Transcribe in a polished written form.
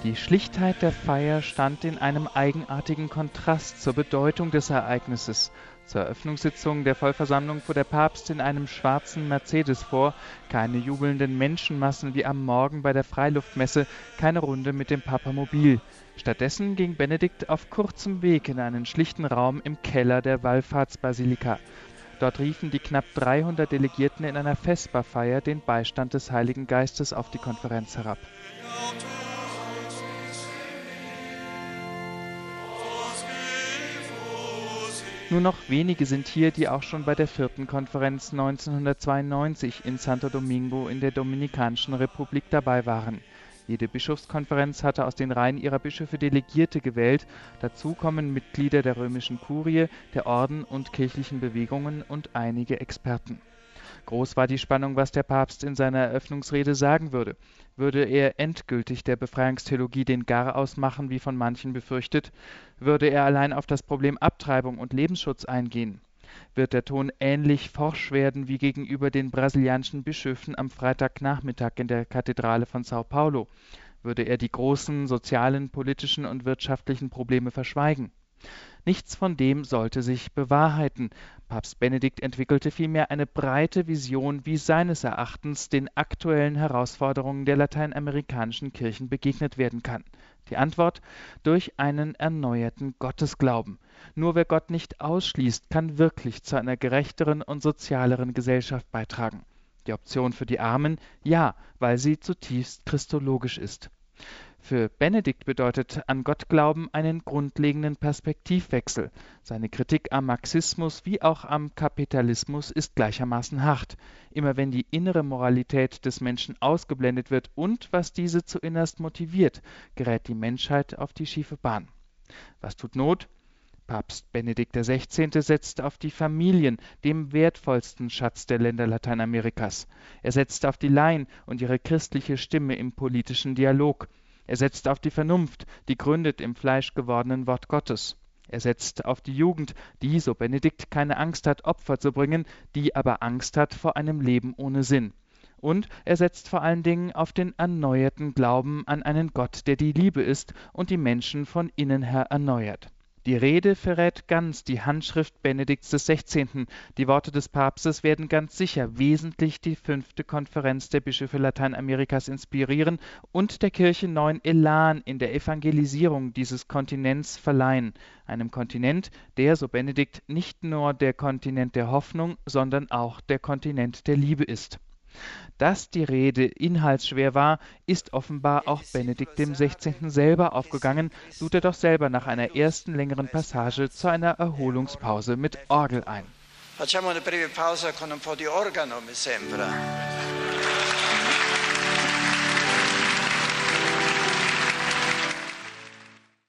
Die Schlichtheit der Feier stand in einem eigenartigen Kontrast zur Bedeutung des Ereignisses. Zur Eröffnungssitzung der Vollversammlung fuhr der Papst in einem schwarzen Mercedes vor, keine jubelnden Menschenmassen wie am Morgen bei der Freiluftmesse, keine Runde mit dem Papamobil. Stattdessen ging Benedikt auf kurzem Weg in einen schlichten Raum im Keller der Wallfahrtsbasilika. Dort riefen die knapp 300 Delegierten in einer Vesperfeier den Beistand des Heiligen Geistes auf die Konferenz herab. Nur noch wenige sind hier, die auch schon bei der 4. Konferenz 1992 in Santo Domingo in der Dominikanischen Republik dabei waren. Jede Bischofskonferenz hatte aus den Reihen ihrer Bischöfe Delegierte gewählt. Dazu kommen Mitglieder der römischen Kurie, der Orden und kirchlichen Bewegungen und einige Experten. Groß war die Spannung, was der Papst in seiner Eröffnungsrede sagen würde. Würde er endgültig der Befreiungstheologie den Garaus machen, wie von manchen befürchtet? Würde er allein auf das Problem Abtreibung und Lebensschutz eingehen? Wird der Ton ähnlich forsch werden wie gegenüber den brasilianischen Bischöfen am Freitagnachmittag in der Kathedrale von São Paulo? Würde er die großen sozialen, politischen und wirtschaftlichen Probleme verschweigen? Nichts von dem sollte sich bewahrheiten. Papst Benedikt entwickelte vielmehr eine breite Vision, wie seines Erachtens den aktuellen Herausforderungen der lateinamerikanischen Kirchen begegnet werden kann. Die Antwort: durch einen erneuerten Gottesglauben. Nur wer Gott nicht ausschließt, kann wirklich zu einer gerechteren und sozialeren Gesellschaft beitragen. Die Option für die Armen? Ja, weil sie zutiefst christologisch ist. Für Benedikt bedeutet an Gott glauben einen grundlegenden Perspektivwechsel. Seine Kritik am Marxismus wie auch am Kapitalismus ist gleichermaßen hart. Immer wenn die innere Moralität des Menschen ausgeblendet wird und was diese zuinnerst motiviert, gerät die Menschheit auf die schiefe Bahn. Was tut Not? Papst Benedikt XVI. Setzt auf die Familien, dem wertvollsten Schatz der Länder Lateinamerikas. Er setzt auf die Laien und ihre christliche Stimme im politischen Dialog. Er setzt auf die Vernunft, die gründet im fleischgewordenen Wort Gottes. Er setzt auf die Jugend, die, so Benedikt, keine Angst hat, Opfer zu bringen, die aber Angst hat vor einem Leben ohne Sinn. Und er setzt vor allen Dingen auf den erneuerten Glauben an einen Gott, der die Liebe ist und die Menschen von innen her erneuert. Die Rede verrät ganz die Handschrift Benedikts XVI. Die Worte des Papstes werden ganz sicher wesentlich die 5. Konferenz der Bischöfe Lateinamerikas inspirieren und der Kirche neuen Elan in der Evangelisierung dieses Kontinents verleihen. Einem Kontinent, der, so Benedikt, nicht nur der Kontinent der Hoffnung, sondern auch der Kontinent der Liebe ist. Dass die Rede inhaltsschwer war, ist offenbar auch Benedikt XVI. Selber aufgegangen, lud er doch selber nach einer ersten längeren Passage zu einer Erholungspause mit Orgel ein. Facciamo una breve pausa con un po' di organo, mi sembra.